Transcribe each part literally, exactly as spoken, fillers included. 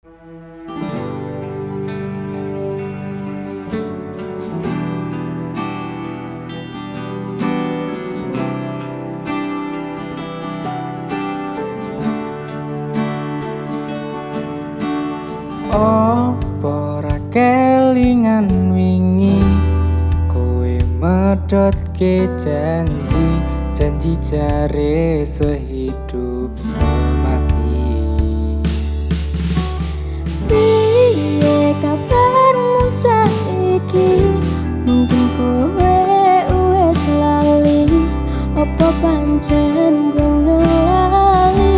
Apa ra kelingan wingi kowe medhotke janji janji jare sehidup semati. Piye kabarmu saiki? Mungkin kowe wis lali, apa pancen gue ngelali?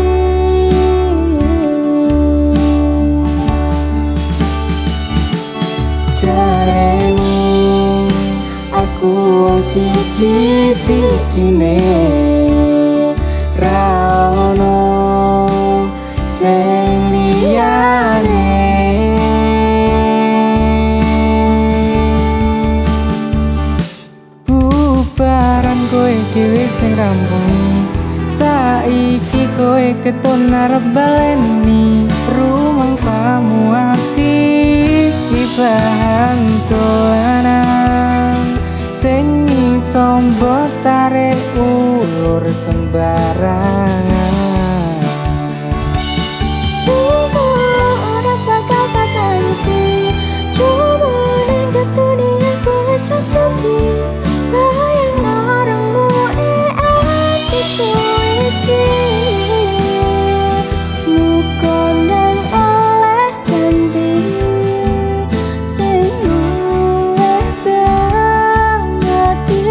Jaremu aku wong siji-sijine, ra ono sing liyane. Bubaran kowe dhewe sing rampungi, saiki kowe keton arep baleni. Rumangsamu ati bahan dolanan sing iso mbok tarik ulur sembarangan. Ora bakal patah isi, coba ning ketune aku wis rasudi. Bayang orangmu e atiku iki, mukon dan oleh ganti sing luwih banget.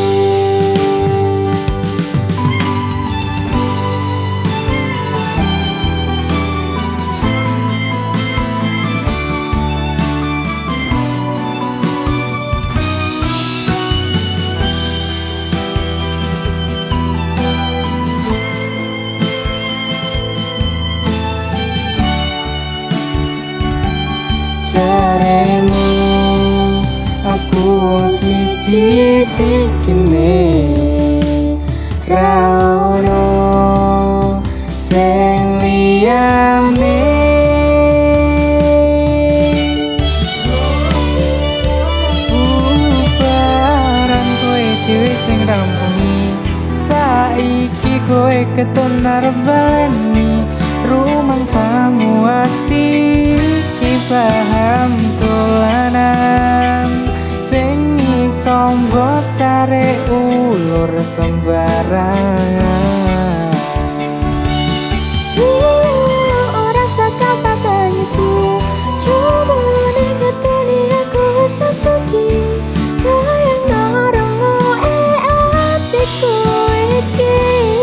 Jaremu aku siji-sijine, ra ono sing liyane. Bubaran kowe dhewe sing rampungi, saiki kowe keton arep baleni. Rumangsamu ati paham dolanan sing iso mbok tarik ulur sembarangan. Ora bakal patah isi, coba ning ketune aku wis rasudi. Bayang orangmu e atiku iki,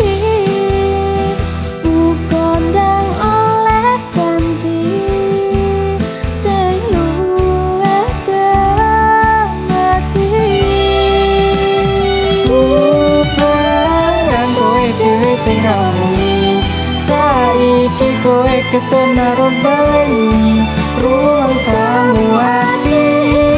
bukan dan oleh ganti sing luwih banget. Bubaran kowe dhewe sing rampungi, saiki kowe keton arep baleni. Rumangsamu ati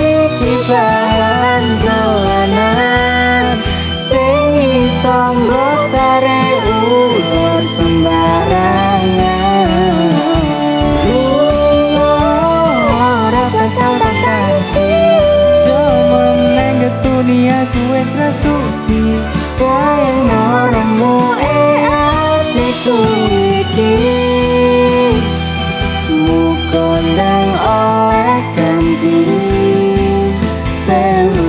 bahan dolanan sing iso mbok tarik ulur sembarangan. Ora bakal bakasi, coba neng ketuni aku wis rasudi. Bayang orangmu e atiku iki, mukon dan oleh ganti sing